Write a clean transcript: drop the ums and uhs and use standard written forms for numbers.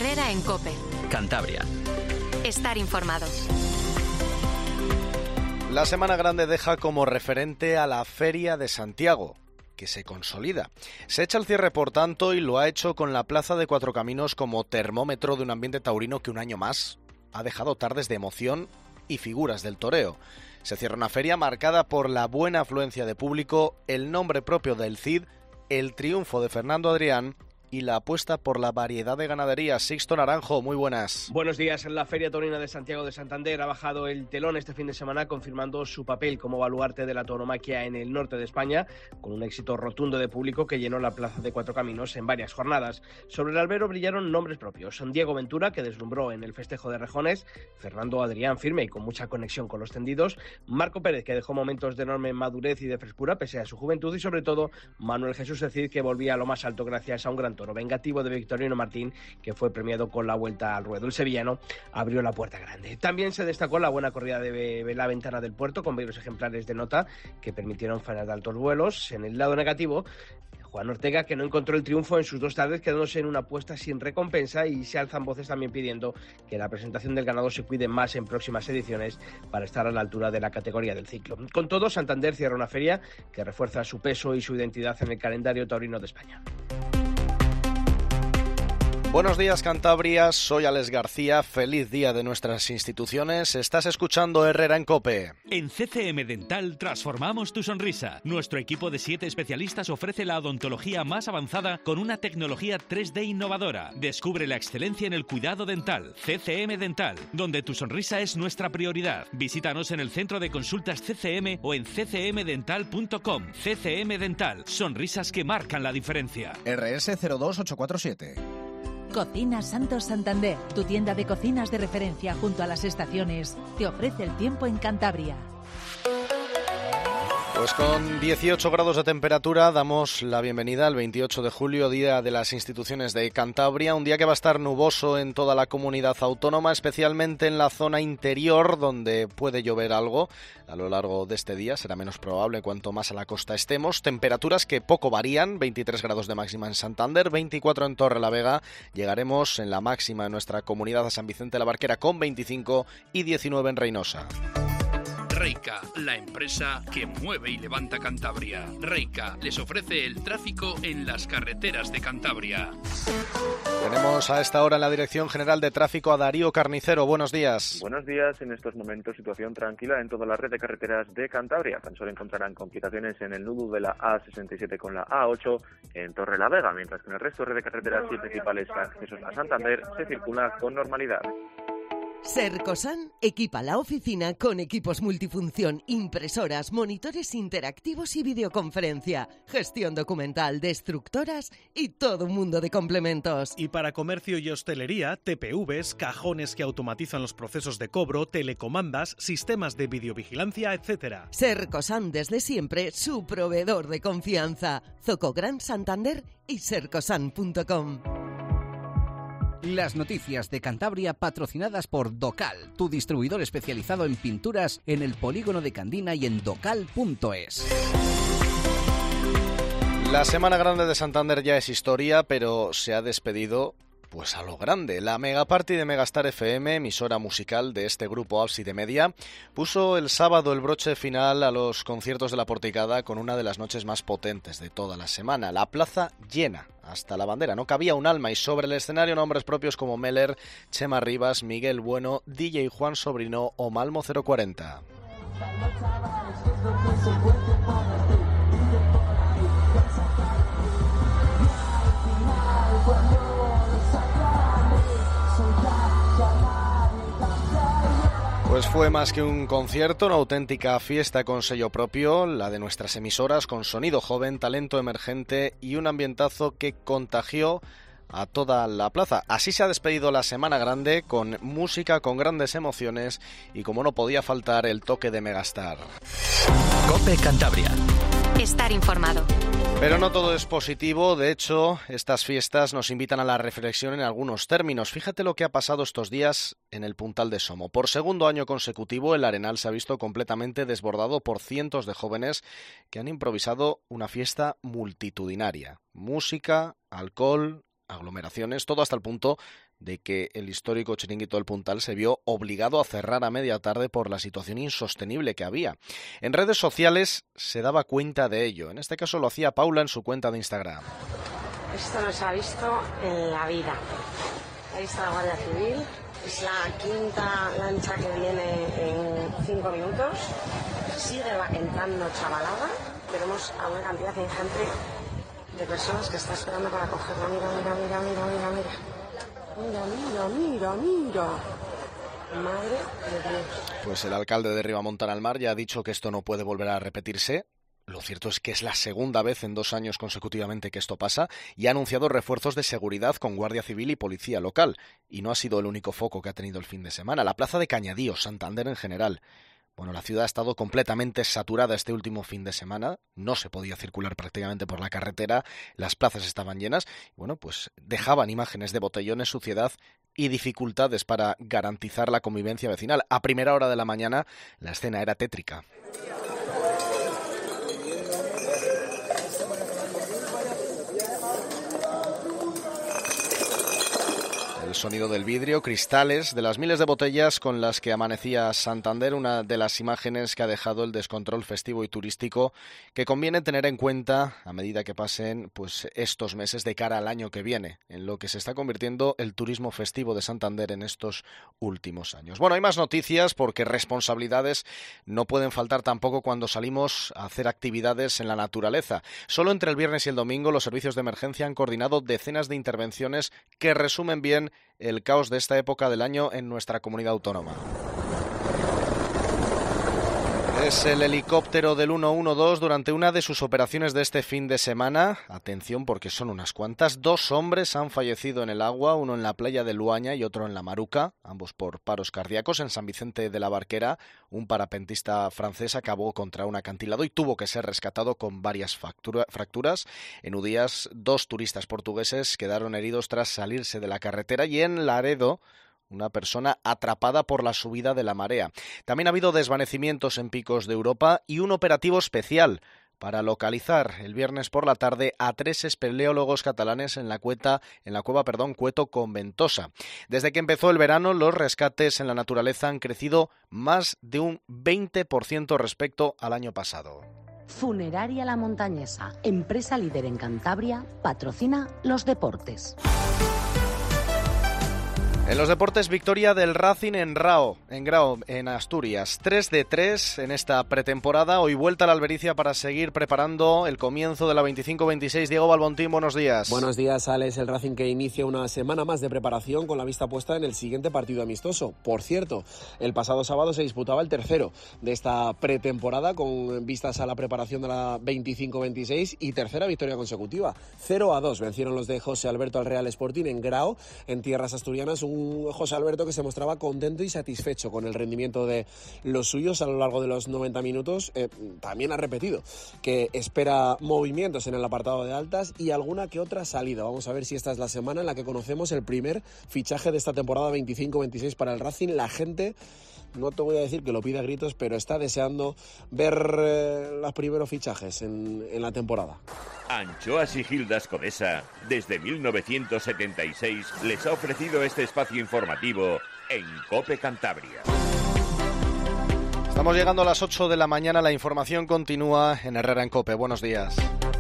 Herrera en COPE. Cantabria. Estar informado. La Semana Grande deja como referente a la Feria de Santiago, que se consolida. Se echa el cierre, por tanto, y lo ha hecho con la Plaza de Cuatro Caminos como termómetro de un ambiente taurino que un año más ha dejado tardes de emoción y figuras del toreo. Se cierra una feria marcada por la buena afluencia de público, el nombre propio del Cid, el triunfo de Fernando Adrián y la apuesta por la variedad de ganadería. Sixto Naranjo, muy buenas. Buenos días. La Feria Taurina de Santiago de Santander ha bajado el telón este fin de semana, confirmando su papel como baluarte de la tauromaquia en el norte de España, con un éxito rotundo de público que llenó la Plaza de Cuatro Caminos en varias jornadas. Sobre el albero brillaron nombres propios: Diego Ventura, que deslumbró en el festejo de rejones; Fernando Adrián, firme y con mucha conexión con los tendidos; Marco Pérez, que dejó momentos de enorme madurez y de frescura pese a su juventud; y sobre todo Manuel Jesús de Cid, que volvía a lo más alto gracias a un gran toro vengativo de Victorino Martín, que fue premiado con la vuelta al ruedo. El sevillano abrió la puerta grande. También se destacó la buena corrida de la Ventana del Puerto, con varios ejemplares de nota que permitieron frenar de altos vuelos. En el lado negativo, Juan Ortega, que no encontró el triunfo en sus dos tardes, quedándose en una apuesta sin recompensa, y se alzan voces también pidiendo que la presentación del ganado se cuide más en próximas ediciones para estar a la altura de la categoría del ciclo. Con todo, Santander cierra una feria que refuerza su peso y su identidad en el calendario taurino de España. Buenos días, Cantabria, soy Alex García, feliz día de nuestras instituciones. Estás escuchando Herrera en COPE. En CCM Dental transformamos tu sonrisa. Nuestro equipo de 7 especialistas ofrece la odontología más avanzada con una tecnología 3D innovadora. Descubre la excelencia en el cuidado dental. CCM Dental, donde tu sonrisa es nuestra prioridad. Visítanos en el centro de consultas CCM o en ccmdental.com. CCM Dental, sonrisas que marcan la diferencia. RS 02847. Cocinas Santos Santander, tu tienda de cocinas de referencia junto a las estaciones, te ofrece el tiempo en Cantabria. Pues con 18 grados de temperatura damos la bienvenida al 28 de julio, Día de las Instituciones de Cantabria, un día que va a estar nuboso en toda la comunidad autónoma, especialmente en la zona interior, donde puede llover algo a lo largo de este día. Será menos probable cuanto más a la costa estemos. Temperaturas que poco varían: 23 grados de máxima en Santander, 24 en Torrelavega. Llegaremos en la máxima de nuestra comunidad a San Vicente de la Barquera con 25 y 19 en Reynosa. Reica, la empresa que mueve y levanta Cantabria. Reica les ofrece el tráfico en las carreteras de Cantabria. Tenemos a esta hora en la Dirección General de Tráfico a Darío Carnicero. Buenos días. Buenos días. En estos momentos situación tranquila en toda la red de carreteras de Cantabria. Tan solo encontrarán complicaciones en el nudo de la A67 con la A8 en Torrelavega, mientras que en el resto de red de carreteras y principales accesos a Santander se circula con normalidad. Sercosan equipa la oficina con equipos multifunción, impresoras, monitores interactivos y videoconferencia, gestión documental, destructoras y todo un mundo de complementos. Y para comercio y hostelería, TPVs, cajones que automatizan los procesos de cobro, telecomandas, sistemas de videovigilancia, etc. Sercosan, desde siempre su proveedor de confianza. Zoco Gran Santander y sercosan.com. Las noticias de Cantabria patrocinadas por Docal, tu distribuidor especializado en pinturas en el polígono de Candina y en docal.es. La Semana Grande de Santander ya es historia, pero se ha despedido pues a lo grande. La Megaparty de Megastar FM, emisora musical de este grupo Ábside Media, puso el sábado el broche final a los conciertos de La Porticada con una de las noches más potentes de toda la semana. La plaza llena hasta la bandera, no cabía un alma, y sobre el escenario nombres propios como Meller, Chema Rivas, Miguel Bueno, DJ Juan Sobrino o Malmo 040. Pues fue más que un concierto, una auténtica fiesta con sello propio, la de nuestras emisoras, con sonido joven, talento emergente y un ambientazo que contagió a toda la plaza. Así se ha despedido la Semana Grande, con música, con grandes emociones y, como no podía faltar, el toque de Megastar. COPE Cantabria. Estar informado. Pero no todo es positivo. De hecho, estas fiestas nos invitan a la reflexión en algunos términos. Fíjate lo que ha pasado estos días en el Puntal de Somo. Por segundo año consecutivo, el Arenal se ha visto completamente desbordado por cientos de jóvenes que han improvisado una fiesta multitudinaria. Música, alcohol, aglomeraciones, todo hasta el punto de que el histórico Chiringuito del Puntal se vio obligado a cerrar a media tarde por la situación insostenible que había. En redes sociales se daba cuenta de ello. En este caso lo hacía Paula en su cuenta de Instagram. Esto no se ha visto en la vida. Ahí está la Guardia Civil. Es la quinta lancha que viene en 5 minutos. Sigue entrando chavalada. Tenemos a una cantidad ingente de personas que está esperando para cogerla. Mira. Madre de Dios. Pues el alcalde de Ribamontana al Mar ya ha dicho que esto no puede volver a repetirse. Lo cierto es que es la segunda vez en 2 años consecutivamente que esto pasa y ha anunciado refuerzos de seguridad con Guardia Civil y Policía Local. Y no ha sido el único foco que ha tenido el fin de semana. La plaza de Cañadío, Santander en general. Bueno, la ciudad ha estado completamente saturada este último fin de semana. No se podía circular prácticamente por la carretera. Las plazas estaban llenas. Bueno, pues dejaban imágenes de botellones, suciedad y dificultades para garantizar la convivencia vecinal. A primera hora de la mañana la escena era tétrica. El sonido del vidrio, cristales, de las miles de botellas con las que amanecía Santander, una de las imágenes que ha dejado el descontrol festivo y turístico que conviene tener en cuenta a medida que pasen pues estos meses de cara al año que viene, en lo que se está convirtiendo el turismo festivo de Santander en estos últimos años. Bueno, hay más noticias porque responsabilidades no pueden faltar tampoco cuando salimos a hacer actividades en la naturaleza. Solo entre el viernes y el domingo los servicios de emergencia han coordinado decenas de intervenciones que resumen bien el caos de esta época del año en nuestra comunidad autónoma. Es el helicóptero del 112 durante una de sus operaciones de este fin de semana. Atención porque son unas cuantas. 2 hombres han fallecido en el agua, uno en la playa de Luaña y otro en la Maruca, ambos por paros cardíacos. En San Vicente de la Barquera, un parapentista francés acabó contra un acantilado y tuvo que ser rescatado con varias fracturas. En Udías, 2 turistas portugueses quedaron heridos tras salirse de la carretera y en Laredo, una persona atrapada por la subida de la marea. También ha habido desvanecimientos en picos de Europa y un operativo especial para localizar el viernes por la tarde a 3 espeleólogos catalanes en la cueva Cueto Conventosa. Desde que empezó el verano, los rescates en la naturaleza han crecido más de un 20% respecto al año pasado. Funeraria La Montañesa, empresa líder en Cantabria, patrocina los deportes. En los deportes, victoria del Racing en Grao, en Asturias. 3-3 en esta pretemporada. Hoy vuelta a la Albericia para seguir preparando el comienzo de la 25-26. Diego Balbontín, buenos días. Buenos días, Alex. El Racing que inicia una semana más de preparación con la vista puesta en el siguiente partido amistoso. Por cierto, el pasado sábado se disputaba el tercero de esta pretemporada con vistas a la preparación de la 25-26 y tercera victoria consecutiva. 0-2 vencieron los de José Alberto al Real Sporting en Grao, en tierras asturianas. Un José Alberto que se mostraba contento y satisfecho con el rendimiento de los suyos a lo largo de los 90 minutos. También ha repetido que espera movimientos en el apartado de altas y alguna que otra salida. Vamos a ver si esta es la semana en la que conocemos el primer fichaje de esta temporada 25-26 para el Racing. La gente, no te voy a decir que lo pida a gritos, pero está deseando ver los primeros fichajes en la temporada. Anchoas y Gildas Codesa, desde 1976, les ha ofrecido este espacio informativo en COPE Cantabria. Estamos llegando a las 8 de la mañana, la información continúa en Herrera en COPE. Buenos días.